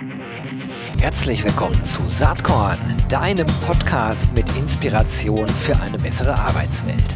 Herzlich willkommen zu Saatkorn, deinem Podcast mit Inspiration für eine bessere Arbeitswelt.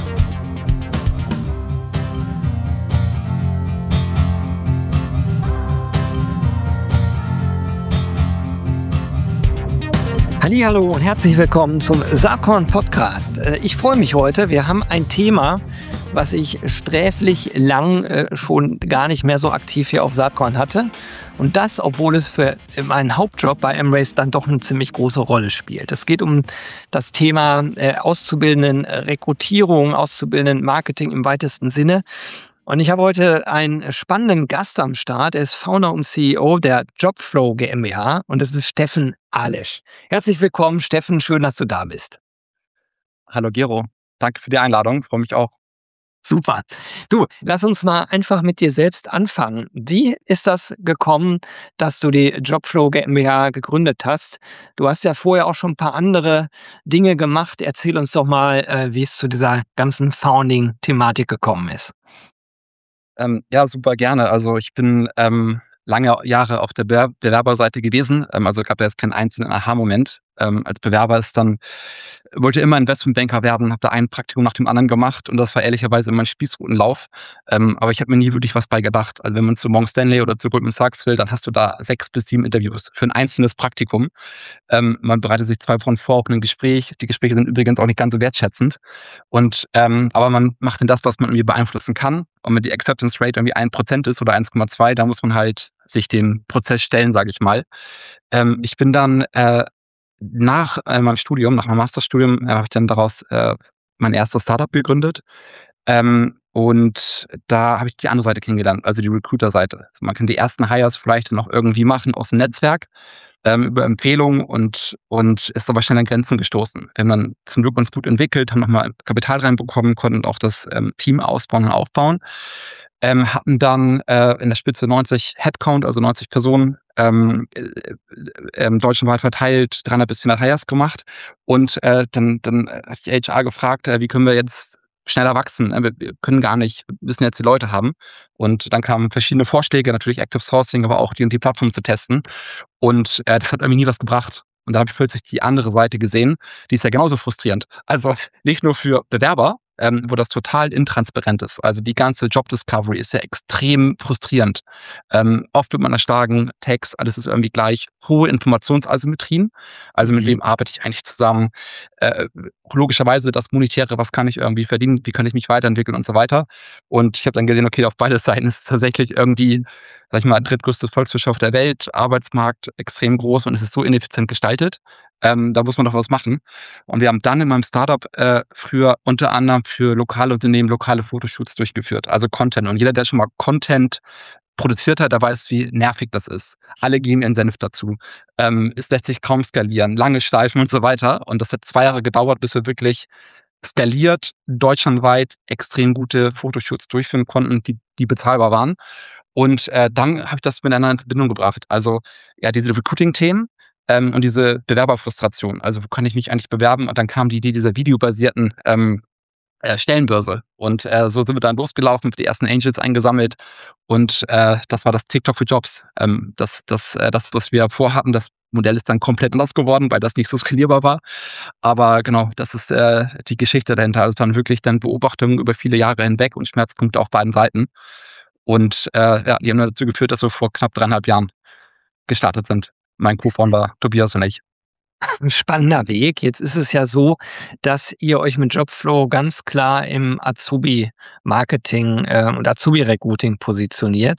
Hallihallo und herzlich willkommen zum Saatkorn Podcast. Ich freue mich heute. Wir haben ein Thema, was ich sträflich lang schon gar nicht mehr so aktiv hier auf Saatkorn hatte. Und das, obwohl es für meinen Hauptjob bei Embrace dann doch eine ziemlich große Rolle spielt. Es geht um das Thema Auszubildenden-Rekrutierung, Auszubildenden-Marketing im weitesten Sinne. Und ich habe heute einen spannenden Gast am Start. Er ist Founder und CEO der Jobflow GmbH und das ist Steffen Alesch. Herzlich willkommen, Steffen. Schön, dass du da bist. Hallo Gero, danke für die Einladung, freue mich auch. Super. Du, lass uns mal einfach mit dir selbst anfangen. Wie ist das gekommen, dass du die Jobflow GmbH gegründet hast? Du hast ja vorher auch schon ein paar andere Dinge gemacht. Erzähl uns doch mal, wie es zu dieser ganzen Founding-Thematik gekommen ist. Ja, super gerne. Also ich bin lange Jahre auf der Bewerberseite gewesen. Also gab da jetzt keinen einzelnen Aha-Moment. Als Bewerber wollte immer Investmentbanker werden, habe da ein Praktikum nach dem anderen gemacht und das war ehrlicherweise immer ein Spießrutenlauf. Aber ich habe mir nie wirklich was bei gedacht. Also wenn man zu Morgan Stanley oder zu Goldman Sachs will, dann hast du da 6 bis 7 Interviews für ein einzelnes Praktikum. Man bereitet sich 2 Wochen vor auf ein Gespräch. Die Gespräche sind übrigens auch nicht ganz so wertschätzend. Aber man macht dann das, was man irgendwie beeinflussen kann. Und wenn die Acceptance Rate irgendwie 1% ist oder 1,2, da muss man halt sich dem Prozess stellen, sage ich mal. Ich bin dann nach meinem Studium, nach meinem Masterstudium, habe ich dann daraus mein erstes Startup gegründet. Und da habe ich die andere Seite kennengelernt, also die Recruiter-Seite. Also man kann die ersten Hires vielleicht noch irgendwie machen aus dem Netzwerk, über Empfehlungen und ist aber schnell an Grenzen gestoßen. Wir haben dann zum Glück uns gut entwickelt, haben nochmal Kapital reinbekommen, konnten auch das Team ausbauen und aufbauen. Hatten dann in der Spitze 90 Headcount, also 90 Personen, deutschlandweit verteilt, 300 bis 400 Hires gemacht. Und dann hat die HR gefragt, wie können wir jetzt schneller wachsen? Wir können gar nicht, müssen jetzt die Leute haben. Und dann kamen verschiedene Vorschläge, natürlich Active Sourcing, aber auch die Plattform zu testen. Und das hat irgendwie nie was gebracht. Und da habe ich plötzlich die andere Seite gesehen, die ist ja genauso frustrierend. Also nicht nur für Bewerber, wo das total intransparent ist. Also die ganze Job Discovery ist ja extrem frustrierend. Oft wird man erschlagen, Text, alles ist irgendwie gleich, hohe Informationsasymmetrien. Also mit wem arbeite ich eigentlich zusammen? Logischerweise das Monetäre, was kann ich irgendwie verdienen? Wie kann ich mich weiterentwickeln und so weiter? Und ich habe dann gesehen, okay, auf beide Seiten ist es tatsächlich irgendwie, sag ich mal, drittgrößte Volkswirtschaft der Welt, Arbeitsmarkt extrem groß und es ist so ineffizient gestaltet. Da muss man doch was machen. Und wir haben dann in meinem Startup früher unter anderem für lokale Unternehmen lokale Fotoshoots durchgeführt, also Content. Und jeder, der schon mal Content produziert hat, der weiß, wie nervig das ist. Alle geben ihren Senf dazu. Es lässt sich kaum skalieren, lange Schleifen und so weiter. Und das hat 2 Jahre gedauert, bis wir wirklich skaliert deutschlandweit extrem gute Fotoshoots durchführen konnten, die bezahlbar waren. Und dann habe ich das miteinander in Verbindung gebracht. Also ja, diese Recruiting-Themen und diese Bewerberfrustration. Also wo kann ich mich eigentlich bewerben? Und dann kam die Idee dieser videobasierten Stellenbörse. Und so sind wir dann losgelaufen, für die ersten Angels eingesammelt. Und das war das TikTok für Jobs. Das, was wir vorhatten, das Modell ist dann komplett anders geworden, weil das nicht so skalierbar war. Aber genau, das ist die Geschichte dahinter. Also es waren wirklich dann Beobachtungen über viele Jahre hinweg und Schmerzpunkte auf beiden Seiten. Und die haben dazu geführt, dass wir vor knapp 3,5 Jahren gestartet sind. Mein Co-Founder Tobias und ich. Ein spannender Weg. Jetzt ist es ja so, dass ihr euch mit Jobflow ganz klar im Azubi-Marketing und Azubi-Recruiting positioniert.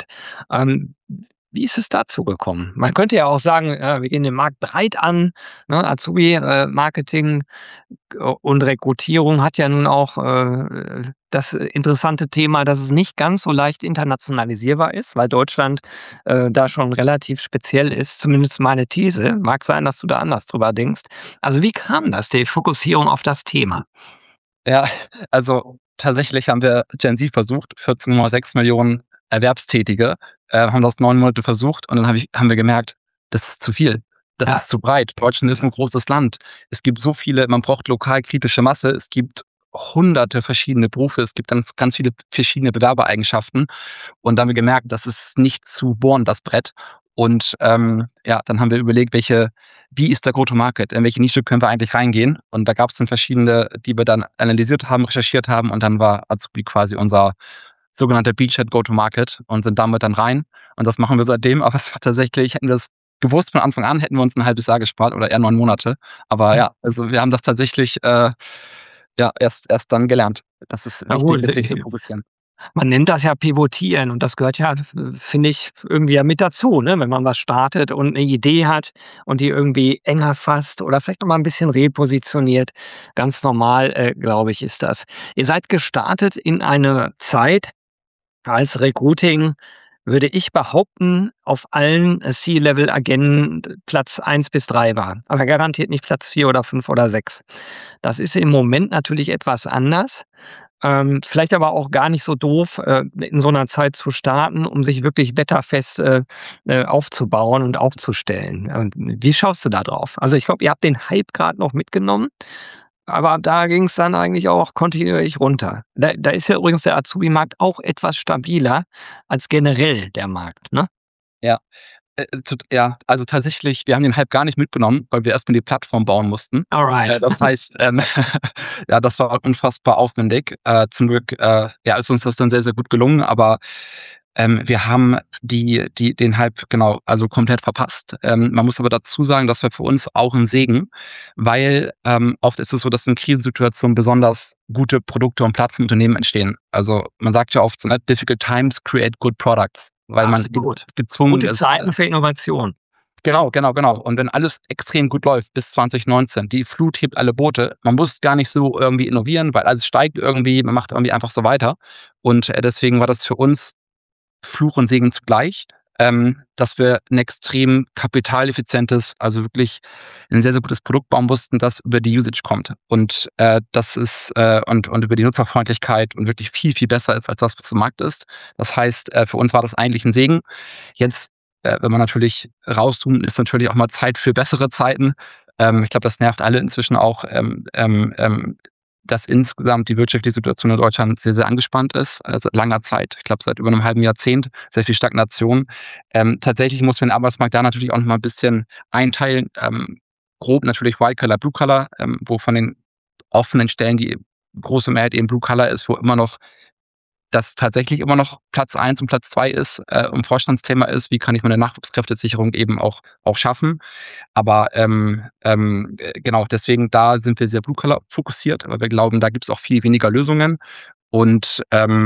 Wie ist es dazu gekommen? Man könnte ja auch sagen, wir gehen den Markt breit an, ne? Azubi-Marketing und Rekrutierung hat ja nun auch das interessante Thema, dass es nicht ganz so leicht internationalisierbar ist, weil Deutschland da schon relativ speziell ist, zumindest meine These. Mag sein, dass du da anders drüber denkst. Also wie kam das, die Fokussierung auf das Thema? Ja, also tatsächlich haben wir Gen Z versucht, 14,6 Millionen Erwerbstätige, haben das 9 Monate versucht und dann haben wir gemerkt, das ist zu viel. Das ist zu breit. Deutschland ist ein großes Land. Es gibt so viele, man braucht lokal kritische Masse. Es gibt hunderte verschiedene Berufe. Es gibt ganz, ganz viele verschiedene Bewerbereigenschaften. Und da haben wir gemerkt, das ist nicht zu bohren, das Brett. Und ja, dann haben wir überlegt, wie ist der Go-to-Market, in welche Nische können wir eigentlich reingehen? Und da gab es dann verschiedene, die wir dann analysiert haben, recherchiert haben und dann war Azubi quasi unser sogenannter Beachhead Go-to-Market und sind damit dann rein. Und das machen wir seitdem, aber es war tatsächlich, hätten wir das gewusst von Anfang an, hätten wir uns ein halbes Jahr gespart oder eher 9 Monate. Aber ja, also wir haben das tatsächlich ja erst dann gelernt, dass es Na wichtig gut, ist, sich zu fokussieren. man nennt das ja Pivotieren und das gehört ja, finde ich, irgendwie ja mit dazu, ne? Wenn man was startet und eine Idee hat und die irgendwie enger fasst oder vielleicht noch mal 'n bisschen repositioniert. Ganz normal, glaube ich, ist das. Ihr seid gestartet in eine Zeit, als Recruiting, würde ich behaupten, auf allen C-Level-Agenden Platz 1 bis 3 war, aber garantiert nicht Platz 4 oder 5 oder 6. Das ist im Moment natürlich etwas anders. Vielleicht aber auch gar nicht so doof, in so 'ner Zeit zu starten, um sich wirklich wetterfest, aufzubauen und aufzustellen. Wie schaust du da drauf? Also, ich glaube, ihr habt den Hype grad noch mitgenommen, aber da ging's dann eigentlich auch kontinuierlich runter. Da ist ja übrigens der Azubi-Markt auch etwas stabiler als generell der Markt, ne? Ja. Ja, also tatsächlich, wir haben den Hype gar nicht mitgenommen, weil wir erst mal die Plattform bauen mussten. Alright. Das heißt, ja, das war unfassbar aufwendig. Zum Glück, ja, ist uns das dann sehr, sehr gut gelungen, aber wir haben den Hype genau, also komplett verpasst. Man muss aber dazu sagen, das war für uns auch ein Segen, weil oft ist es so, dass in Krisensituationen besonders gute Produkte und Plattformunternehmen entstehen. Also man sagt ja oft so, ne, difficult times create good products, weil man Absolut. gezwungen Gute ist. Zeiten für Innovation. Genau, genau, genau. Und wenn alles extrem gut läuft bis 2019, die Flut hebt alle Boote, man muss gar nicht so irgendwie innovieren, weil alles steigt irgendwie, man macht irgendwie einfach so weiter. Und deswegen war das für uns Fluch und Segen zugleich, dass wir ein extrem kapitaleffizientes, also wirklich ein sehr, sehr gutes Produkt bauen mussten, das über die Usage kommt. Und das ist und über die Nutzerfreundlichkeit und wirklich viel, viel besser ist als das, was im Markt ist. Das heißt, für uns war das eigentlich ein Segen. Jetzt, wenn man natürlich rauszoomt, ist natürlich auch mal Zeit für bessere Zeiten. Ich glaube, das nervt alle inzwischen auch, dass insgesamt die wirtschaftliche Situation in Deutschland sehr, sehr angespannt ist, seit langer Zeit. Ich glaube, seit über einem halben Jahrzehnt, sehr viel Stagnation. Tatsächlich muss man den Arbeitsmarkt da natürlich auch noch mal ein bisschen einteilen. Grob natürlich White Collar, Blue Collar, wo von den offenen Stellen die große Mehrheit eben Blue Collar ist, wo immer noch das tatsächlich immer noch Platz 1 und Platz 2 ist, und Vorstandsthema ist, wie kann ich meine Nachwuchskräftesicherung eben auch schaffen. Aber genau, deswegen da sind wir sehr Blue Collar fokussiert, aber wir glauben, da gibt es auch viel weniger Lösungen. Und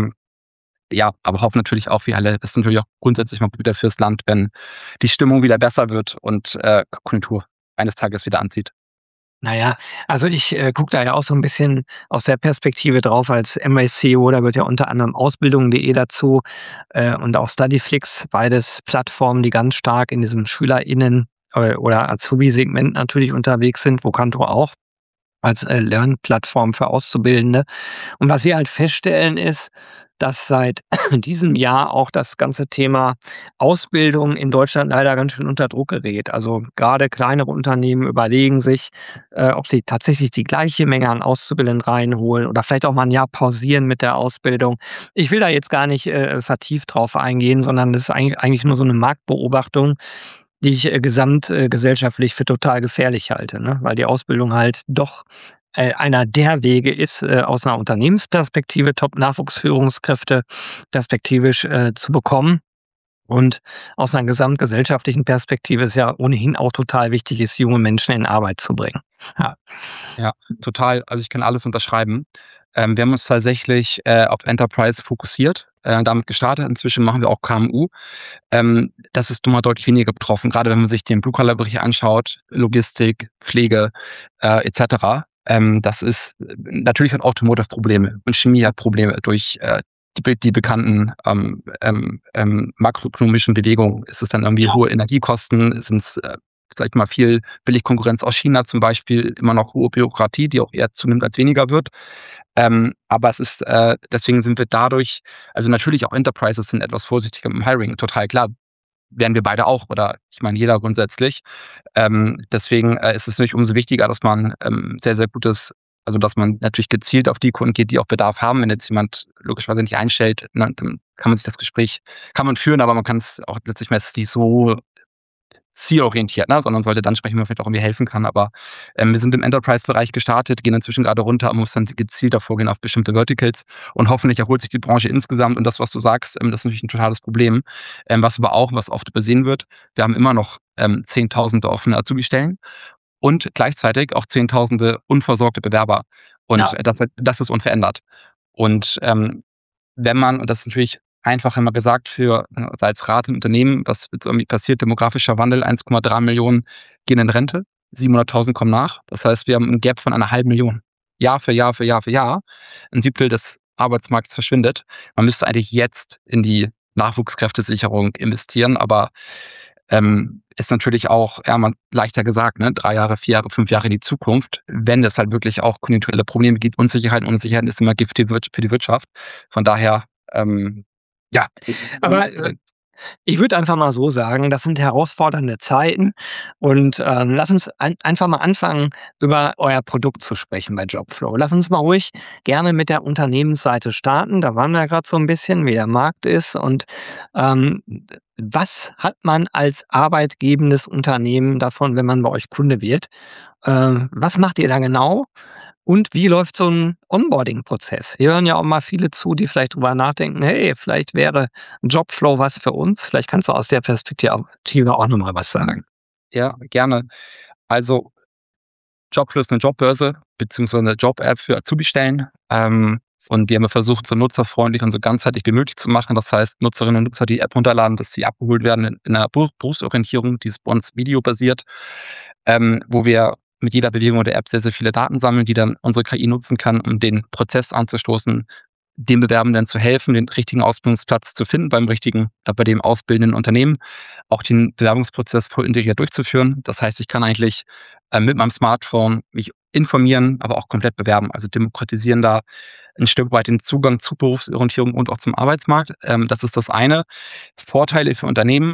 ja, aber hoffen natürlich auch, wie alle, das ist natürlich auch grundsätzlich mal gut wieder fürs Land, wenn die Stimmung wieder besser wird und Konjunktur eines Tages wieder anzieht. Na ja, also ich, gucke da ja auch so 'n bisschen aus der Perspektive drauf als MA-CEO, da gehört ja unter anderem Ausbildung.de dazu, und auch Studyflix, beides Plattformen, die ganz stark in diesem SchülerInnen, oder Azubi-Segment natürlich unterwegs sind, Vocanto auch als, Lernplattform für Auszubildende. Und was wir halt feststellen, ist, dass seit diesem Jahr auch das ganze Thema Ausbildung in Deutschland leider ganz schön unter Druck gerät. Also gerade kleinere Unternehmen überlegen sich, ob sie tatsächlich die gleiche Menge an Auszubildenden reinholen oder vielleicht auch mal ein Jahr pausieren mit der Ausbildung. Ich will da jetzt gar nicht vertieft drauf eingehen, sondern das ist eigentlich nur so eine Marktbeobachtung, die ich gesellschaftlich für total gefährlich halte, ne? Weil die Ausbildung halt doch einer der Wege ist, aus einer Unternehmensperspektive Top-Nachwuchsführungskräfte perspektivisch, zu bekommen. Und aus einer gesamtgesellschaftlichen Perspektive ist ja ohnehin auch total wichtig ist, junge Menschen in Arbeit zu bringen. Ja. Ja, total. Also ich kann alles unterschreiben. Wir haben uns tatsächlich auf Enterprise fokussiert, damit gestartet. Inzwischen machen wir auch KMU. Das ist nun mal deutlich weniger betroffen, gerade wenn man sich den Blue-Collar-Bereich anschaut, Logistik, Pflege et cetera. Das ist natürlich hat Automotive Probleme und Chemie hat Probleme durch die bekannten makroökonomischen Bewegungen. Ist es dann irgendwie hohe Energiekosten? Sind es, sag ich mal, viel Billigkonkurrenz aus China zum Beispiel, immer noch hohe Bürokratie, die auch eher zunimmt als weniger wird. Aber es ist, deswegen sind wir dadurch, also natürlich auch Enterprises sind etwas vorsichtiger im Hiring, total klar. Wären wir beide auch, oder ich meine jeder grundsätzlich. Deswegen ist es natürlich umso wichtiger, dass man sehr, sehr gutes, also dass man natürlich gezielt auf die Kunden geht, die auch Bedarf haben. Wenn jetzt jemand logischerweise nicht einstellt, ne, dann kann man sich das Gespräch, kann man führen, aber man kann es auch letztlich meistens nicht so zielorientiert, ne? Sondern sollte dann sprechen, wie man vielleicht auch irgendwie helfen kann. Aber wir sind im Enterprise-Bereich gestartet, gehen inzwischen gerade runter, aber muss dann gezielter vorgehen auf bestimmte Verticals und hoffentlich erholt sich die Branche insgesamt. Und das, was du sagst, das ist natürlich ein totales Problem. Was oft übersehen wird, wir haben immer noch Zehntausende offene Azubi-Stellen und gleichzeitig auch Zehntausende unversorgte Bewerber. Und Ja. das ist unverändert. Und wenn man, und das ist natürlich einfach immer gesagt für als Rat im Unternehmen, was jetzt irgendwie passiert, demografischer Wandel, 1,3 Millionen gehen in Rente, 700.000 kommen nach. Das heißt, wir haben ein Gap von einer halben Million. Jahr für Jahr für Jahr für Jahr. Ein Siebtel des Arbeitsmarkts verschwindet. Man müsste eigentlich jetzt in die Nachwuchskräftesicherung investieren, aber ist natürlich auch leichter gesagt, ne? 3 Jahre, 4 Jahre, 5 Jahre in die Zukunft, wenn es halt wirklich auch konjunkturelle Probleme gibt. Unsicherheit ist immer Gift für die Wirtschaft. Von daher, ja. Aber ich würde einfach mal so sagen, das sind herausfordernde Zeiten und, lass uns einfach mal anfangen, über euer Produkt zu sprechen bei Jobflow. Lass uns mal ruhig gerne mit der Unternehmensseite starten. Da waren wir ja grad so ein bisschen, wie der Markt ist und, ähm, was hat man als arbeitgebendes Unternehmen davon, wenn man bei euch Kunde wird? Was macht ihr da genau? Und wie läuft so 'n Onboarding-Prozess? Hier hören ja auch mal viele zu, die vielleicht drüber nachdenken: „Hey, vielleicht wäre Jobflow was für uns." Vielleicht kannst du aus der Perspektive auch noch mal was sagen. Ja, gerne. Also Jobflow ist 'ne Jobbörse beziehungsweise 'ne Job-App für Azubi-Stellen. Und wir haben versucht, so nutzerfreundlich und so ganzheitlich wie möglich zu machen. Das heißt, Nutzerinnen und Nutzer die App runterladen, dass sie abgeholt werden in 'ner Berufsorientierung, die ist bei uns videobasiert, wo wir mit jeder Bewegung der App sehr, sehr viele Daten sammeln, die dann unsere KI nutzen kann, um den Prozess anzustoßen, dem Bewerbenden zu helfen, den richtigen Ausbildungsplatz zu finden bei dem ausbildenden Unternehmen, auch den Bewerbungsprozess voll integriert durchzuführen. Das heißt, ich kann eigentlich mit meinem Smartphone mich informieren, aber auch komplett bewerben. Also demokratisieren da ein Stück weit den Zugang zu Berufsorientierung und auch zum Arbeitsmarkt. Das ist das eine. Vorteile für Unternehmen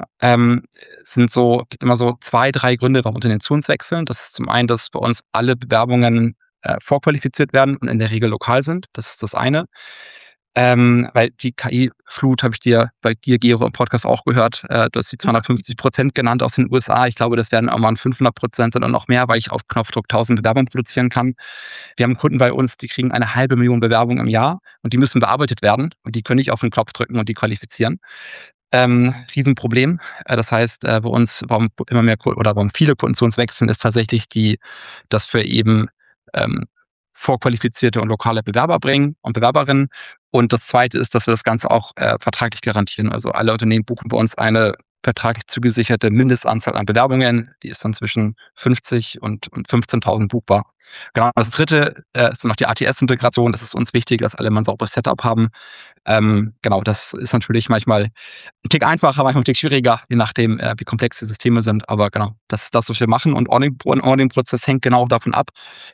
gibt immer so 2, 3 Gründe, warum Unternehmen zu uns wechseln. Das ist zum einen, dass bei uns alle Bewerbungen vorqualifiziert werden und in der Regel lokal sind. Das ist das eine. Weil die KI-Flut habe ich bei dir, Gero, im Podcast auch gehört. Du hast die 250% genannt aus den USA. Ich glaube, das werden auch mal 500% sind und noch mehr, weil ich auf Knopfdruck 1.000 Bewerbungen produzieren kann. Wir haben Kunden bei uns, die kriegen 1,5 Million Bewerbungen im Jahr und die müssen bearbeitet werden und die können nicht auf den Knopf drücken und die qualifizieren. Riesenproblem. Das heißt, bei uns, warum viele Kunden zu uns wechseln, ist tatsächlich dass wir eben vorqualifizierte und lokale Bewerber bringen und Bewerberinnen. Und das Zweite ist, dass wir das Ganze auch vertraglich garantieren. Also alle Unternehmen buchen bei uns eine vertraglich zugesicherte Mindestanzahl an Bewerbungen. Die ist dann zwischen 50 und 15.000 buchbar. Genau. Das Dritte ist dann noch die ATS-Integration. Das ist uns wichtig, dass alle mal ein sauberes Setup haben. Genau, das ist natürlich manchmal ein Tick einfacher, manchmal ein Tick schwieriger, je nachdem, wie komplex die Systeme sind. Aber genau, das ist das, was wir machen. Und Onboarding-Prozess hängt genau davon ab,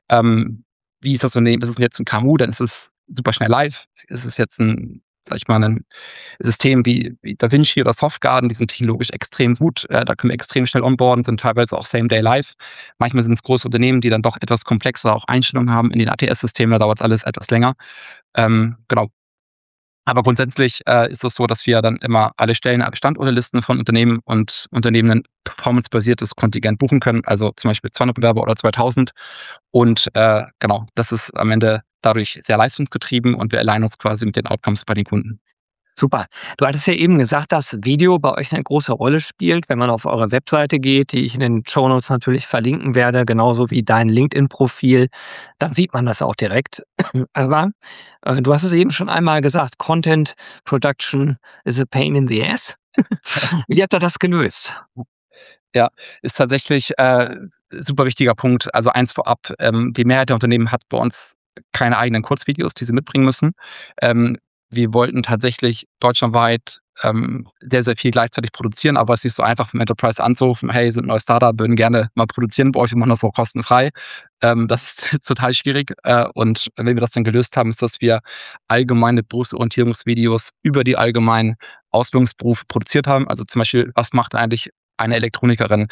wie ist das Unternehmen? Ist es jetzt ein KMU, dann ist es super schnell live. Ist es jetzt ein System wie DaVinci oder Softgarden, die sind technologisch extrem gut. Da können wir extrem schnell onboarden, sind teilweise auch Same Day live. Manchmal sind es große Unternehmen, die dann doch etwas komplexer auch Einstellungen haben in den ATS-Systemen, da dauert es alles etwas länger. Genau. Aber grundsätzlich ist es so, dass wir dann immer alle Stellen, alle Standorte von Unternehmen und Unternehmen ein performancebasiertes Kontingent buchen können, also zum Beispiel 200 Bewerber oder 2000. Und genau, das ist am Ende dadurch sehr leistungsgetrieben und wir alignen uns quasi mit den Outcomes bei den Kunden. Super. Du hattest ja eben gesagt, dass Video bei euch eine große Rolle spielt. Wenn man auf eure Webseite geht, die ich in den Shownotes natürlich verlinken werde, genauso wie dein LinkedIn-Profil, dann sieht man das auch direkt. Aber, du hast es eben schon einmal gesagt, Content Production is a pain in the ass. Wie habt ihr das gelöst? Ja, ist tatsächlich super wichtiger Punkt. Also eins vorab, die Mehrheit der Unternehmen hat bei uns keine eigenen Kurzvideos, die sie mitbringen müssen. Wir wollten tatsächlich deutschlandweit sehr, sehr viel gleichzeitig produzieren, aber es ist so einfach vom Enterprise anzurufen, hey, sind ein neues Startup, würden gerne mal produzieren bei euch, wir machen das auch kostenfrei. Das ist total schwierig. Und wenn wir das dann gelöst haben, ist, dass wir allgemeine Berufsorientierungsvideos über die allgemeinen Ausbildungsberufe produziert haben. Also zum Beispiel, was macht eigentlich eine Elektronikerin?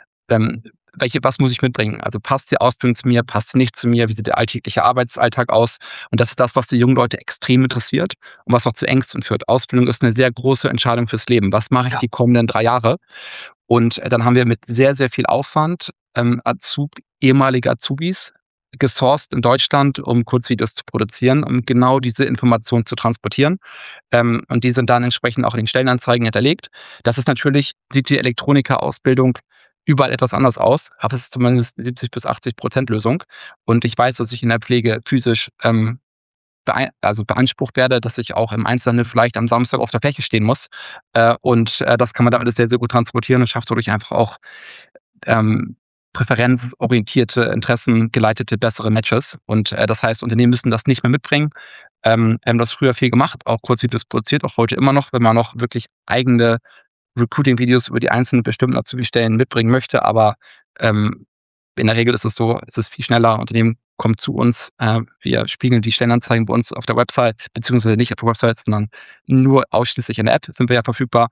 Was muss ich mitbringen? Also passt die Ausbildung zu mir, passt sie nicht zu mir? Wie sieht der alltägliche Arbeitsalltag aus? Und das ist das, was die jungen Leute extrem interessiert und was auch zu Ängsten führt. Ausbildung ist eine sehr große Entscheidung fürs Leben. Was mache ich die kommenden 3 Jahre? Und dann haben wir mit sehr, sehr viel Aufwand ehemalige Azubis gesourced in Deutschland, um Kurzvideos zu produzieren, um genau diese Informationen zu transportieren. Und die sind dann entsprechend auch in den Stellenanzeigen hinterlegt. Das ist natürlich, sieht die Elektronikerausbildung überall etwas anders aus, aber es ist zumindest 70-80% Lösung. Und ich weiß, dass ich in der Pflege physisch beansprucht werde, dass ich auch im Einzelhandel vielleicht am Samstag auf der Fläche stehen muss. Das kann man damit sehr, sehr gut transportieren und schafft dadurch einfach auch ähm, präferenzorientierte, interessengeleitete, bessere Matches. Das heißt, Unternehmen müssen das nicht mehr mitbringen. Wir haben das früher viel gemacht, auch Kurzvideos produziert, auch heute immer noch, wenn man noch wirklich eigene Recruiting-Videos über die einzelnen bestimmten Azubi-Stellen mitbringen möchte. Aber in der Regel ist es so, es ist viel schneller. Unternehmen kommen zu uns. Wir spiegeln die Stellenanzeigen bei uns auf der Website, beziehungsweise nicht auf der Website, sondern nur ausschließlich in der App sind wir ja verfügbar.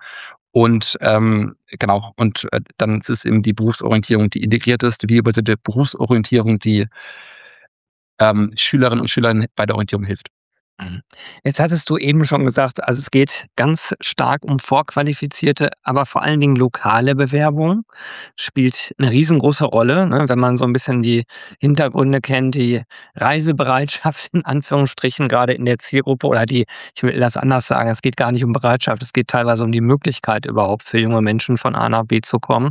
Dann ist es eben die Berufsorientierung, die integriert ist, die videobasierte Berufsorientierung, die Schülerinnen und Schülern bei der Orientierung hilft. Mhm. Jetzt hattest du eben schon gesagt, also es geht ganz stark um vorqualifizierte, aber vor allen Dingen lokale Bewerbungen. Spielt eine riesengroße Rolle, ne, wenn man so ein bisschen die Hintergründe kennt, die Reisebereitschaft in Anführungsstrichen gerade in der Zielgruppe oder ich will das anders sagen, es geht gar nicht um Bereitschaft, es geht teilweise um die Möglichkeit überhaupt für junge Menschen von A nach B zu kommen.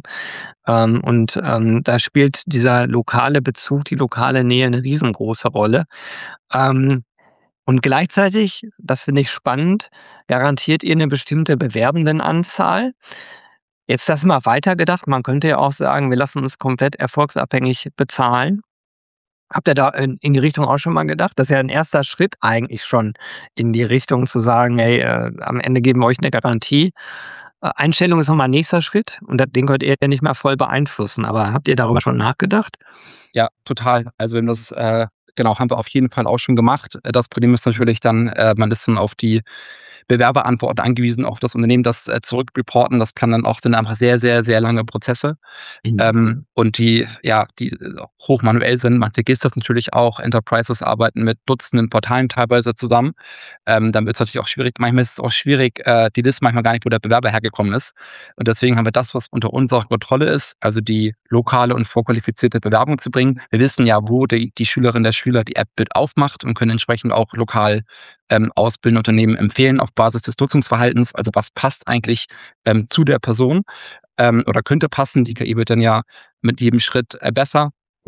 Da spielt dieser lokale Bezug, die lokale Nähe eine riesengroße Rolle. Ähm und gleichzeitig, das finde ich spannend, garantiert ihr 'ne bestimmte Bewerbendenanzahl. Jetzt das mal weitergedacht, man könnte ja auch sagen, wir lassen uns komplett erfolgsabhängig bezahlen. Habt ihr da in die Richtung auch schon mal gedacht? Das ist ja 'n erster Schritt eigentlich schon in die Richtung zu sagen: „Hey, am Ende geben wir euch 'ne Garantie.“ Einstellung ist noch mal 'n nächster Schritt und den könnt ihr ja nicht mehr voll beeinflussen. Aber habt ihr darüber schon nachgedacht? Ja, total. Also, wenn das genau, haben wir auf jeden Fall auch schon gemacht. Das Problem ist natürlich dann, man ist dann auf die Bewerberantworten angewiesen, auf das Unternehmen das zurückreporten. Das kann dann auch sind einfach sehr, sehr, sehr lange Prozesse. Mhm. Und die hochmanuell sind. Man vergisst das natürlich auch. Enterprises arbeiten mit Dutzenden Portalen teilweise zusammen. Dann wird es natürlich auch schwierig. Manchmal ist es auch schwierig, die wissen manchmal gar nicht, wo der Bewerber hergekommen ist. Und deswegen haben wir das, was unter unserer Kontrolle ist, also die lokale und vorqualifizierte Bewerbung zu bringen. Wir wissen ja, wo die Schülerin, der Schüler die App mit aufmacht und können entsprechend auch lokal ausbildende Unternehmen empfehlen auf Basis des Nutzungsverhaltens. Also was passt eigentlich zu der Person oder könnte passen. Die KI wird dann ja mit jedem Schritt besser.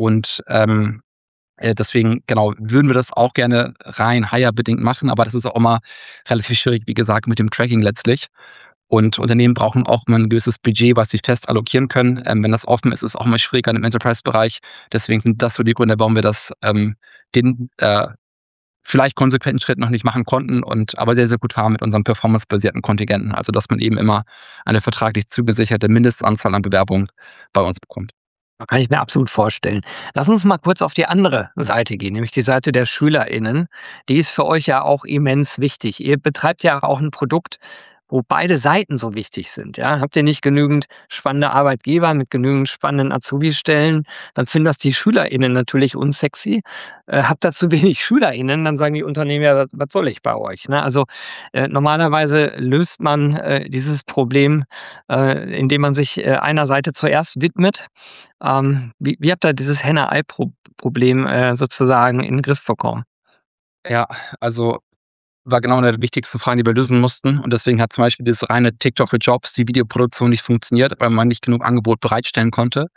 Deswegen, genau, würden wir das auch gerne rein hire-bedingt machen, aber das ist auch immer relativ schwierig, wie gesagt, mit dem Tracking letztlich. Und Unternehmen brauchen auch immer ein gewisses Budget, was sie fest allokieren können. Wenn das offen ist, ist es auch immer schwieriger im Enterprise-Bereich. Deswegen sind das so die Gründe, warum wir das den vielleicht konsequenten Schritt noch nicht machen konnten aber sehr, sehr gut fahren mit unseren performancebasierten Kontingenten. Also, dass man eben immer eine vertraglich zugesicherte Mindestanzahl an Bewerbungen bei uns bekommt. Kann ich mir absolut vorstellen. Lass uns mal kurz auf die andere Seite gehen, nämlich die Seite der SchülerInnen. Die ist für euch ja auch immens wichtig. Ihr betreibt ja auch ein Produkt, wo beide Seiten so wichtig sind, ja? Habt ihr nicht genügend spannende Arbeitgeber mit genügend spannenden Azubi-Stellen, dann finden das die SchülerInnen natürlich unsexy. Habt ihr zu wenig SchülerInnen, dann sagen die Unternehmen: „Ja, was soll ich bei euch“, ne? Also, normalerweise löst man, dieses Problem, indem man sich, einer Seite zuerst widmet. Wie habt ihr dieses Henne-Ei Problem, sozusagen in 'n Griff bekommen? Ja, also war genau eine der wichtigsten Fragen, die wir lösen mussten. Und deswegen hat zum Beispiel dieses reine TikTok für Jobs, die Videoproduktion nicht funktioniert, weil man nicht genug Angebot bereitstellen konnte.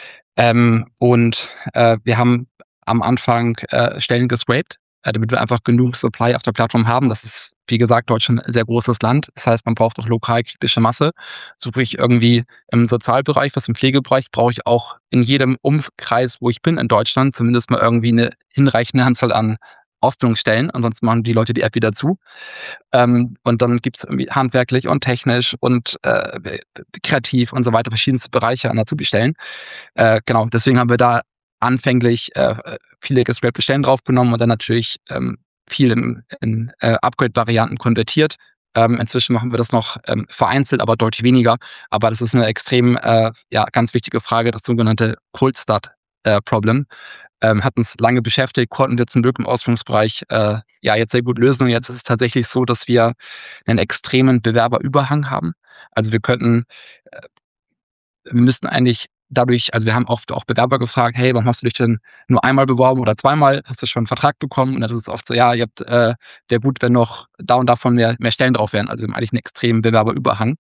Wir haben am Anfang Stellen gescraped, damit wir einfach genug Supply auf der Plattform haben. Das ist, wie gesagt, Deutschland ein sehr großes Land. Das heißt, man braucht auch lokal kritische Masse. Suche ich irgendwie im Sozialbereich, was im Pflegebereich, brauche ich auch in jedem Umkreis, wo ich bin in Deutschland, zumindest mal irgendwie eine hinreichende Anzahl an Ausbildungsstellen. Ansonsten machen die Leute die App wieder zu. Und dann gibt's irgendwie handwerklich und technisch und kreativ und so weiter verschiedenste Bereiche an Azubi-Stellen. Genau, deswegen haben wir da anfänglich viele gescrapte Stellen draufgenommen und dann natürlich viel in Upgrade-Varianten konvertiert. Inzwischen machen wir das noch vereinzelt, aber deutlich weniger. Aber das ist eine extrem ganz wichtige Frage, das sogenannte Cold Start Problem. Hat uns lange beschäftigt, konnten wir zum Glück im Ausbildungsbereich jetzt sehr gut lösen. Und jetzt ist es tatsächlich so, dass wir einen extremen Bewerberüberhang haben. Also wir könnten wir müssten eigentlich dadurch, also wir haben oft auch Bewerber gefragt, hey, warum hast du dich denn nur einmal beworben oder zweimal? Hast du schon einen Vertrag bekommen? Und dann ist es oft so, ja, ihr habt, wäre gut, wenn noch da und davon mehr Stellen drauf wären. Also wir haben eigentlich einen extremen Bewerberüberhang.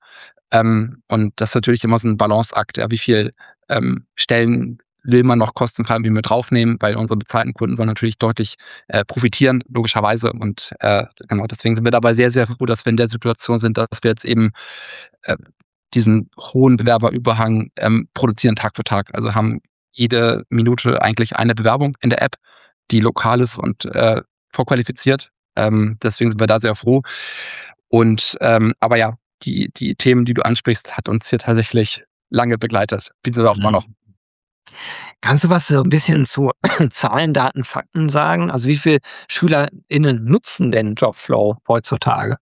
Und das ist natürlich immer so ein Balanceakt, ja, wie viel Stellen will man noch kostenfrei irgendwie mit draufnehmen, weil unsere bezahlten Kunden sollen natürlich deutlich profitieren, logischerweise. Und genau, deswegen sind wir dabei sehr, sehr froh, dass wir in der Situation sind, dass wir jetzt eben äh, diesen hohen Bewerberüberhang produzieren Tag für Tag. Also haben jede Minute eigentlich eine Bewerbung in der App, die lokal ist und vorqualifiziert. Deswegen sind wir da sehr froh. Und aber ja, die Themen, die du ansprichst, hat uns hier tatsächlich lange begleitet. Beziehungsweise auch immer noch. Kannst du was so ein bisschen zu Zahlen, Daten, Fakten sagen? Also, wie viel SchülerInnen nutzen denn Jobflow heutzutage?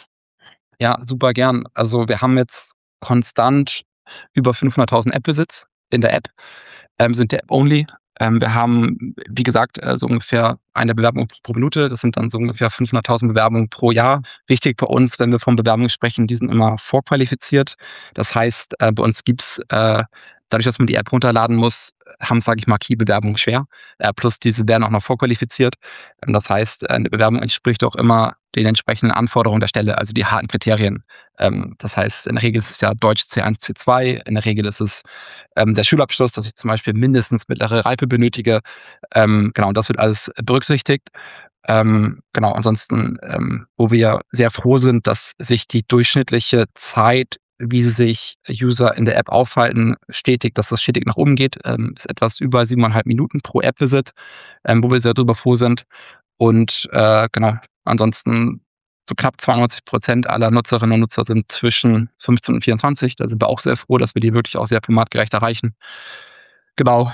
Ja, super gern. Also wir haben jetzt konstant über 500.000 App-Visits in der App, sind der App-only. Wir haben, wie gesagt, so ungefähr eine Bewerbung pro Minute. Das sind dann so ungefähr 500.000 Bewerbungen pro Jahr. Wichtig bei uns, wenn wir von Bewerbungen sprechen, die sind immer vorqualifiziert. Das heißt, bei uns gibt's dadurch, dass man die App runterladen muss, haben, sage ich mal, Key-Bewerbungen schwer. Plus diese werden auch noch vorqualifiziert. Das heißt, eine Bewerbung entspricht auch immer den entsprechenden Anforderungen der Stelle, also die harten Kriterien. Das heißt, in der Regel ist es ja Deutsch C1, C2. In der Regel ist es der Schulabschluss, dass ich zum Beispiel mindestens mittlere Reife benötige. Genau, und das wird alles berücksichtigt. Genau, ansonsten, wo wir sehr froh sind, dass sich die durchschnittliche Zeit, wie sich User in der App aufhalten, dass das stetig nach oben geht, ist etwas über 7,5 Minuten pro App-Visit, wo wir sehr drüber froh sind. Und genau, ansonsten so knapp 92% aller Nutzerinnen und Nutzer sind zwischen 15 und 24. Da sind wir auch sehr froh, dass wir die wirklich auch sehr formatgerecht erreichen. Genau.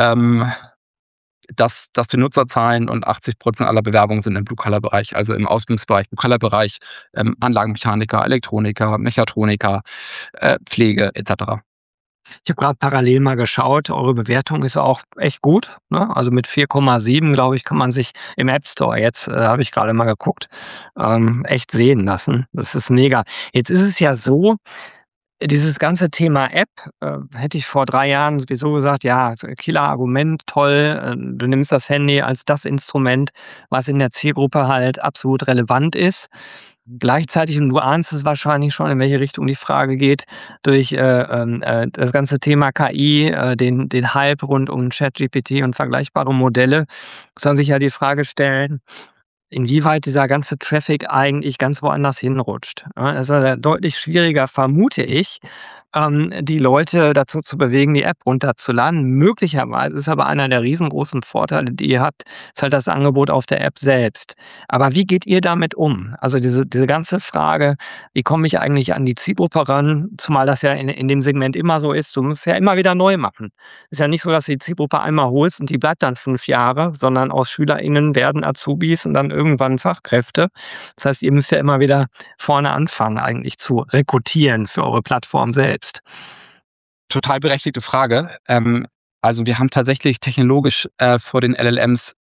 Dass die Nutzerzahlen und 80% aller Bewerbungen sind im Blue-Color-Bereich, also im Ausbildungsbereich, Blue-Color-Bereich, Anlagenmechaniker, Elektroniker, Mechatroniker, Pflege etc. Ich habe gerade parallel mal geschaut, eure Bewertung ist auch echt gut, ne? Also, mit 4,7, glaube ich, kann man sich im App Store jetzt, habe ich gerade mal geguckt, echt sehen lassen. Das ist mega. Jetzt ist es ja so, dieses ganze Thema App, hätte ich vor 3 Jahren sowieso gesagt: „Ja, Killer-Argument, toll, du nimmst das Handy als das Instrument, was in der Zielgruppe halt absolut relevant ist.“ Gleichzeitig, und du ahnst es wahrscheinlich schon, in welche Richtung die Frage geht, durch, das ganze Thema KI, den Hype rund um ChatGPT und vergleichbare Modelle, muss man sich ja die Frage stellen, inwieweit dieser ganze Traffic eigentlich ganz woanders hinrutscht, ne? Es ist ja deutlich schwieriger, vermute ich, die Leute dazu zu bewegen, die App runterzuladen. Möglicherweise ist aber einer der riesengroßen Vorteile, die ihr habt, ist halt das Angebot auf der App selbst. Aber wie geht ihr damit um? Also diese ganze Frage, wie komme ich eigentlich an die Zielgruppe ran? Zumal das ja in dem Segment immer so ist, du musst ja immer wieder neu machen. Ist ja nicht so, dass du die Zielgruppe einmal holst und die bleibt dann 5 Jahre, sondern aus SchülerInnen werden Azubis und dann irgendwann Fachkräfte. Das heißt, ihr müsst ja immer wieder vorne anfangen, eigentlich zu rekrutieren für eure Plattform selbst. Total berechtigte Frage. Also wir haben tatsächlich technologisch vor den LLMs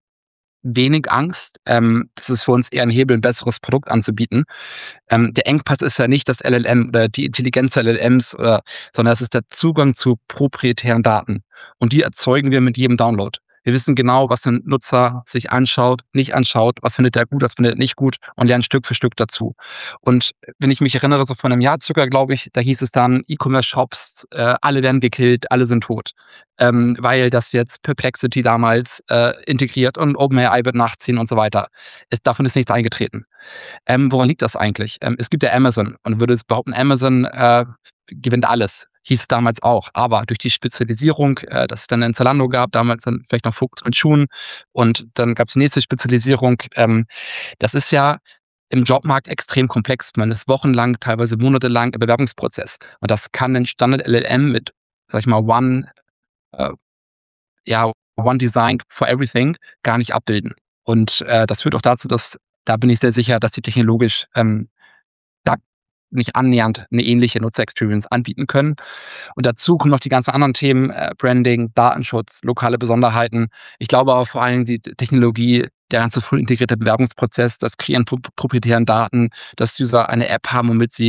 wenig Angst. Das ist für uns eher ein Hebel, ein besseres Produkt anzubieten. Der Engpass ist ja nicht das LLM oder die Intelligenz der LLMs, sondern es ist der Zugang zu proprietären Daten. Und die erzeugen wir mit jedem Download. Wir wissen genau, was ein Nutzer sich anschaut, nicht anschaut, was findet er gut, was findet er nicht gut und lernen Stück für Stück dazu. Und wenn ich mich erinnere, so vor einem Jahr circa, glaube ich, da hieß es dann, E-Commerce-Shops, alle werden gekillt, alle sind tot. Weil das jetzt Perplexity damals integriert und OpenAI wird nachziehen und so weiter. Davon ist nichts eingetreten. Woran liegt das eigentlich? Es gibt ja Amazon und würde es behaupten, Amazon gewinnt alles. Hieß damals auch. Aber durch die Spezialisierung, dass es dann ein Zalando gab, damals dann vielleicht noch Fuchs mit Schuhen und dann gab es die nächste Spezialisierung. Das ist ja im Jobmarkt extrem komplex. Man ist wochenlang, teilweise monatelang im Bewerbungsprozess. Und das kann ein Standard-LLM mit, sag ich mal, One Design for Everything gar nicht abbilden. Und das führt auch dazu, dass, da bin ich sehr sicher, dass die technologisch da nicht annähernd eine ähnliche Nutzer-Experience anbieten können. Und dazu kommen noch die ganzen anderen Themen, Branding, Datenschutz, lokale Besonderheiten. Ich glaube aber vor allem die Technologie, der ganze voll integrierte Bewerbungsprozess, das Kreieren von proprietären Daten, dass User eine App haben, womit sie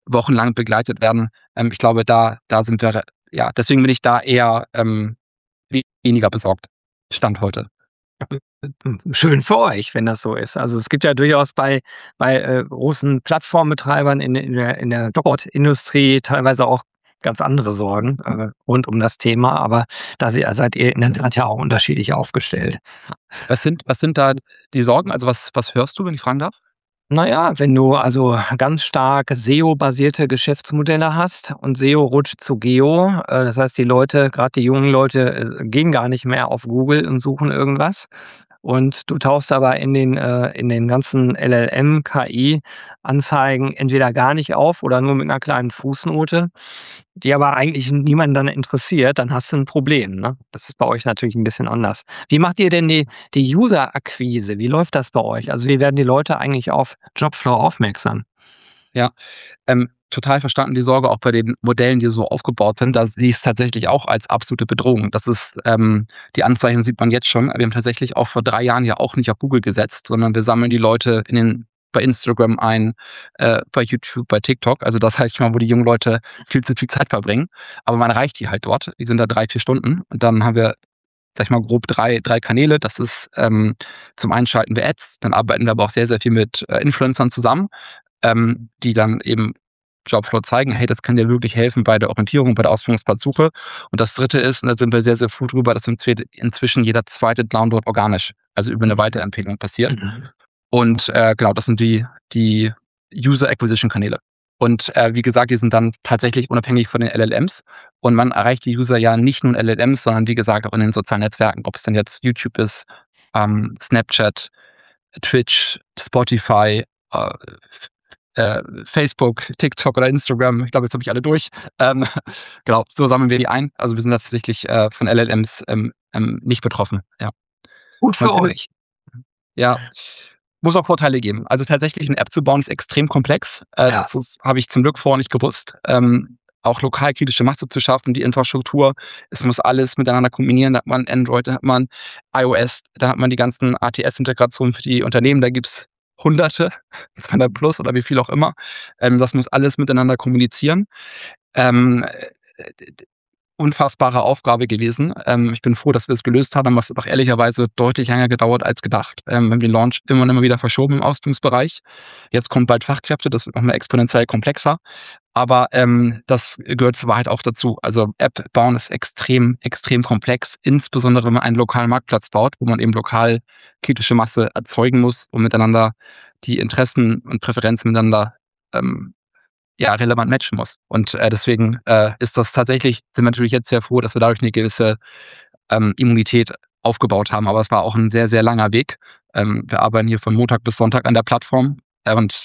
wochenlang begleitet werden. Ich glaube, da sind wir, ja, deswegen bin ich da eher weniger besorgt. Stand heute. Schön für euch, wenn das so ist. Also es gibt ja durchaus bei großen Plattformbetreibern in der Jobboard-Industrie teilweise auch ganz andere Sorgen rund um das Thema, aber seid ihr in der Tat ja auch unterschiedlich aufgestellt. Was sind da die Sorgen? Also was hörst du, wenn ich fragen darf? Naja, wenn du also ganz stark SEO-basierte Geschäftsmodelle hast und SEO rutscht zu Geo, das heißt, die Leute, gerade die jungen Leute, gehen gar nicht mehr auf Google und suchen irgendwas. Und du tauchst aber in den ganzen LLM, KI-Anzeigen entweder gar nicht auf oder nur mit einer kleinen Fußnote, die aber eigentlich niemanden dann interessiert, dann hast du ein Problem, ne? Das ist bei euch natürlich ein bisschen anders. Wie macht ihr denn die User-Akquise? Wie läuft das bei euch? Also, wie werden die Leute eigentlich auf Jobflow aufmerksam? Ja, total verstanden die Sorge auch bei den Modellen, die so aufgebaut sind. Da sehe ich es tatsächlich auch als absolute Bedrohung. Das ist, die Anzeichen sieht man jetzt schon. Wir haben tatsächlich auch vor 3 Jahren ja auch nicht auf Google gesetzt, sondern wir sammeln die Leute bei Instagram ein, bei YouTube, bei TikTok. Also das heißt mal, wo die jungen Leute viel zu viel Zeit verbringen. Aber man erreicht die halt dort. Die sind da 3, 4 Stunden. Und dann haben wir, sag ich mal, grob drei Kanäle. Das ist, zum einen schalten wir Ads, dann arbeiten wir aber auch sehr, sehr viel mit Influencern zusammen, die dann eben Jobflow zeigen, hey, das kann dir wirklich helfen bei der Orientierung, bei der Ausbildungsplatzsuche. Und das Dritte ist, und da sind wir sehr, sehr froh drüber, dass inzwischen jeder zweite Download organisch, also über eine Weiterempfehlung passiert. Mhm. Und genau, das sind die User Acquisition Kanäle. Und wie gesagt, die sind dann tatsächlich unabhängig von den LLMs. Und man erreicht die User ja nicht nur in LLMs, sondern wie gesagt auch in den sozialen Netzwerken, ob es dann jetzt YouTube ist, Snapchat, Twitch, Spotify, Facebook, TikTok oder Instagram. Ich glaube, jetzt habe ich alle durch. Ähm, genau, so sammeln wir die ein. Also wir sind tatsächlich von LLMs nicht betroffen. Ja. Gut Man für findet, euch. ja, muss auch Vorteile geben. Also tatsächlich eine App zu bauen ist extrem komplex. Ja. Habe ich zum Glück vorher nicht gewusst. Auch lokal kritische Masse zu schaffen, die Infrastruktur. Es muss alles miteinander kombinieren. Da hat man Android, da hat man iOS, da hat man die ganzen ATS-Integrationen für die Unternehmen. Da gibt's Hunderte, 200 plus oder wie viel auch immer. Das muss alles miteinander kommunizieren. Ähm, Unfassbare Aufgabe gewesen. Ich bin froh, dass wir es gelöst haben, aber es hat auch ehrlicherweise deutlich länger gedauert als gedacht. Wir haben den Launch immer und immer wieder verschoben im Ausbildungsbereich. Jetzt kommt bald Fachkräfte, das wird nochmal exponentiell komplexer. Aber das gehört zur Wahrheit auch dazu. Also App bauen ist extrem, extrem komplex, insbesondere wenn man einen lokalen Marktplatz baut, wo man eben lokal kritische Masse erzeugen muss, um miteinander die Interessen und Präferenzen miteinander ja, relevant matchen muss. Und deswegen ist das tatsächlich, sind wir natürlich jetzt sehr froh, dass wir dadurch eine gewisse Immunität aufgebaut haben. Aber es war auch ein sehr, sehr langer Weg. Wir arbeiten hier von Montag bis Sonntag an der Plattform und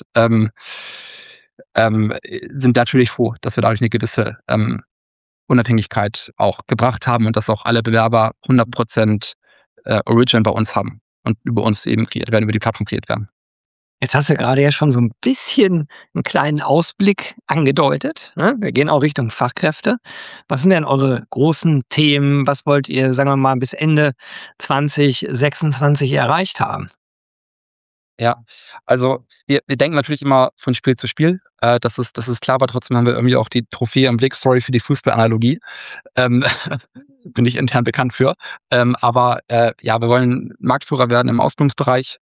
sind natürlich froh, dass wir dadurch eine gewisse Unabhängigkeit auch gebracht haben und dass auch alle Bewerber 100% Original bei uns haben und über uns eben kreiert werden, über die Plattform kreiert werden. Jetzt hast du gerade ja schon so ein bisschen einen kleinen Ausblick angedeutet, ne? Wir gehen auch Richtung Fachkräfte. Was sind denn eure großen Themen? Was wollt ihr, sagen wir mal, bis Ende 2026 erreicht haben? Ja, also wir denken natürlich immer von Spiel zu Spiel. Das ist klar, aber trotzdem haben wir irgendwie auch die Trophäe im Blick. Sorry für die Fußballanalogie. Ähm, bin ich intern bekannt für. Aber ja, wir wollen Marktführer werden im Ausbildungsbereich.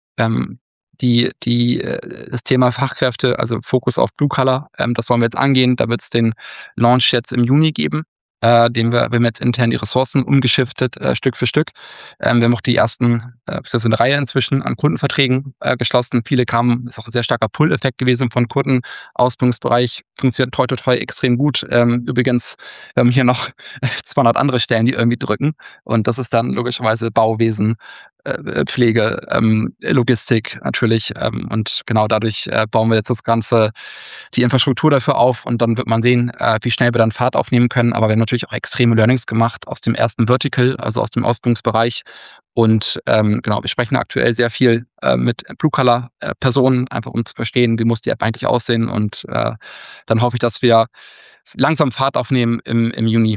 Das Thema Fachkräfte, also Fokus auf Blue Collar, das wollen wir jetzt angehen. Da wird es den Launch jetzt im Juni geben, wir haben jetzt intern die Ressourcen umgeschiftet, Stück für Stück. Wir haben auch die ersten, das ist eine Reihe inzwischen an Kundenverträgen geschlossen. Viele kamen, ist auch ein sehr starker Pull-Effekt gewesen von Kunden. Ausbildungsbereich funktioniert toi toi toi extrem gut. Übrigens, wir haben hier noch 200 andere Stellen, die irgendwie drücken. Und das ist dann logischerweise Bauwesen, Pflege, Logistik natürlich. Und genau dadurch bauen wir jetzt das Ganze, die Infrastruktur dafür auf und dann wird man sehen, wie schnell wir dann Fahrt aufnehmen können. Aber wir haben natürlich auch extreme Learnings gemacht aus dem ersten Vertical, also aus dem Ausbildungsbereich. Und genau, wir sprechen aktuell sehr viel mit Blue-Color-Personen, einfach um zu verstehen, wie muss die App eigentlich aussehen. Und dann hoffe ich, dass wir langsam Fahrt aufnehmen im Juni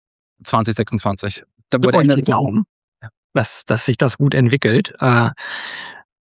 2026. Da Drückt wurde euch Ende die Daumen, dass sich das gut entwickelt.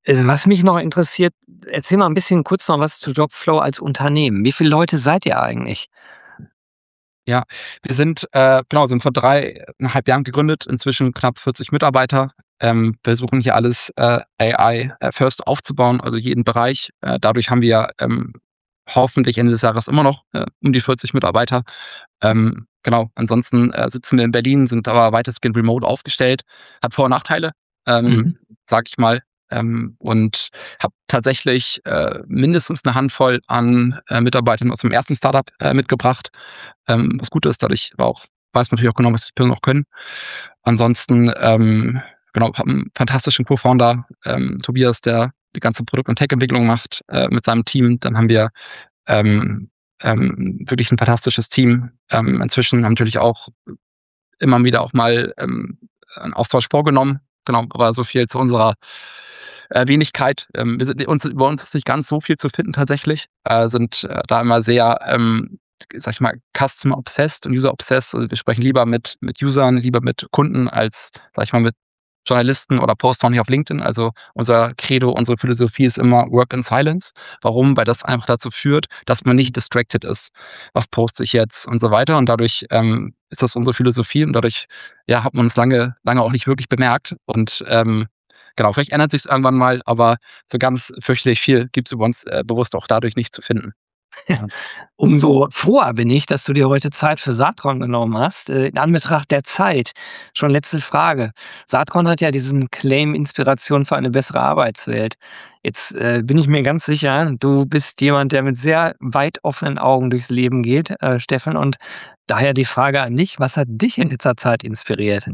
Was mich noch interessiert, erzähl mal ein bisschen kurz noch was zu Jobflow als Unternehmen. Wie viele Leute seid ihr eigentlich? Ja, wir sind, sind vor 3,5 Jahren gegründet, inzwischen knapp 40 Mitarbeiter. Wir versuchen hier alles AI first aufzubauen, also jeden Bereich. Dadurch haben wir hoffentlich Ende des Jahres immer noch um die 40 Mitarbeiter. Genau, ansonsten sitzen wir in Berlin, sind aber weitestgehend remote aufgestellt. Hat Vor- und Nachteile, Mhm. sage ich mal. Und habe tatsächlich mindestens eine Handvoll an Mitarbeitern aus dem ersten Startup mitgebracht. Was gut ist, dadurch weiß man natürlich auch genau, was die Personen auch können. Ansonsten, genau, habe einen fantastischen Co-Founder, Tobias, der die ganze Produkt- und Tech-Entwicklung macht mit seinem Team. Dann haben wir ähm, wirklich ein fantastisches Team. Inzwischen haben natürlich auch immer wieder auch mal einen Austausch vorgenommen. Genau, aber so viel zu unserer Wenigkeit. Über uns ist nicht ganz so viel zu finden tatsächlich. Sind da immer sehr, sag ich mal, Customer obsessed und User obsessed. Also wir sprechen lieber mit Usern, lieber mit Kunden als, sag ich mal, mit Journalisten oder Postern hier auf LinkedIn. Also unser Credo, unsere Philosophie ist immer Work in Silence. Warum? Weil das einfach dazu führt, dass man nicht distracted ist. Was poste ich jetzt und so weiter. Und dadurch ist das unsere Philosophie und dadurch ja, hat man uns lange auch nicht wirklich bemerkt. Und genau, vielleicht ändert sich es irgendwann mal, aber so ganz fürchterlich viel gibt es über uns bewusst auch dadurch nicht zu finden. Ja. Umso froher bin ich, dass du dir heute Zeit für Saatkorn genommen hast. In Anbetracht der Zeit, schon letzte Frage. Saatkorn hat ja diesen Claim Inspiration für eine bessere Arbeitswelt. Jetzt bin ich mir ganz sicher, du bist jemand, der mit sehr weit offenen Augen durchs Leben geht, Steffen. Und daher die Frage an dich, was hat dich in letzter Zeit inspiriert?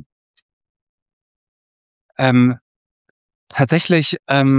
Ähm, Tatsächlich,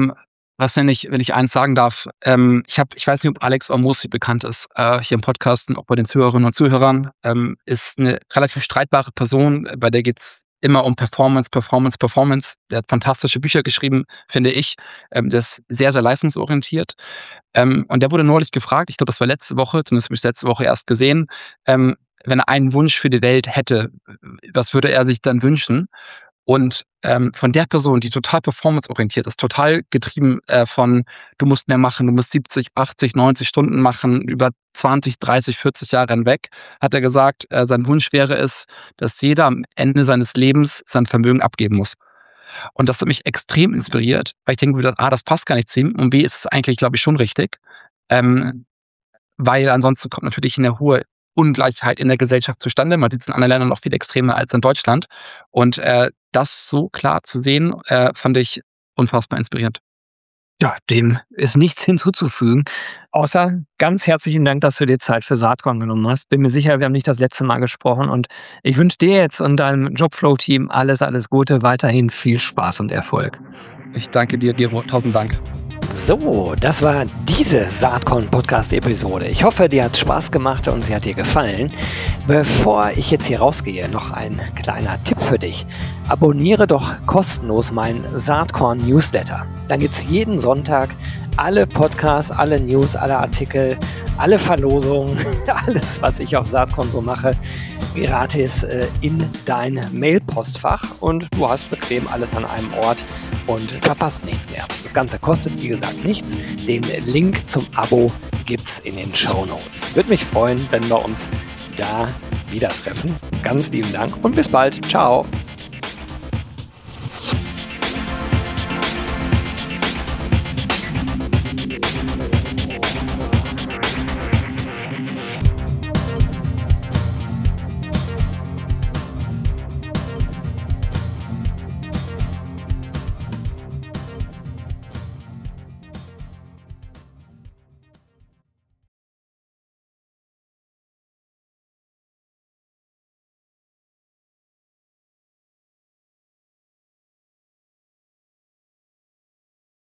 wenn ich eins sagen darf, ich weiß nicht, ob Alex Hormozi bekannt ist, hier im Podcast und auch bei den Zuhörerinnen und Zuhörern, ist eine relativ streitbare Person, bei der geht's immer um Performance, Performance, Performance. Der hat fantastische Bücher geschrieben, finde ich. Der ist sehr, sehr leistungsorientiert. Und der wurde neulich gefragt, ich glaube, das war letzte Woche, zumindest habe ich letzte Woche erst gesehen, wenn er einen Wunsch für die Welt hätte, was würde er sich dann wünschen? Und von der Person, die total performanceorientiert ist, total getrieben von, du musst mehr machen, du musst 70, 80, 90 Stunden machen, über 20, 30, 40 Jahre hinweg, hat er gesagt, sein Wunsch wäre es, dass jeder am Ende seines Lebens sein Vermögen abgeben muss. Und das hat mich extrem inspiriert, weil ich denke mir, A, das passt gar nicht zu ihm und B, ist es eigentlich, glaube ich, schon richtig. Ähm, Weil ansonsten kommt natürlich eine hohe Ungleichheit in der Gesellschaft zustande. Man sieht es in anderen Ländern noch viel extremer als in Deutschland. Und das so klar zu sehen, fand ich unfassbar inspirierend. Ja, dem ist nichts hinzuzufügen, außer ganz herzlichen Dank, dass du dir Zeit für Saatkorn genommen hast. Bin mir sicher, wir haben nicht das letzte Mal gesprochen und ich wünsche dir jetzt und deinem Jobflow-Team alles, alles Gute, weiterhin viel Spaß und Erfolg. Ich danke dir, Gero. Tausend Dank. So, das war diese Saatkorn-Podcast-Episode. Ich hoffe, dir hat Spaß gemacht und sie hat dir gefallen. Bevor ich jetzt hier rausgehe, noch ein kleiner Tipp für dich. Abonniere doch kostenlos meinen Saatkorn-Newsletter. Dann gibt es jeden Sonntag alle Podcasts, alle News, alle Artikel, alle Verlosungen, alles, was ich auf Saatkorn so mache, gratis in dein Mailpostfach und du hast bequem alles an einem Ort und verpasst nichts mehr. Das Ganze kostet, wie gesagt, nichts. Den Link zum Abo gibt's in den Shownotes. Würde mich freuen, wenn wir uns da wieder treffen. Ganz lieben Dank und bis bald. Ciao.